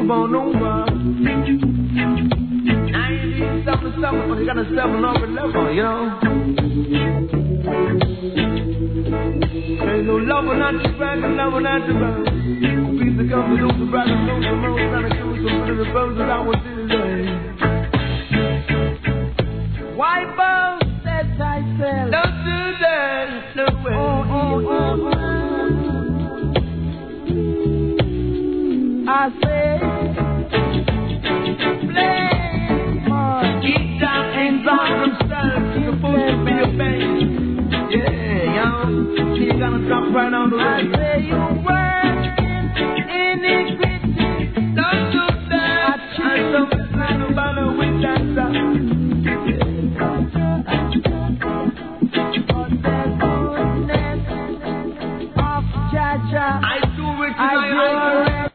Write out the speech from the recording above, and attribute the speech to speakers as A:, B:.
A: come on over. 97, but you got a 7 over 11, you know. Ain't no lover not to brag, and lover not to brag. Piece of company, lose the brag, and lose the most, and I choose some of the birds that I was today. White bones, that I sell. Don't do that, no way. I say, play, keep down and down themselves. You're supposed to be a band. Yeah, yo, you're gonna drop right on the way. I say you work in iniquity. Don't do that. I don't plan about a with that stuff. I do it tonight.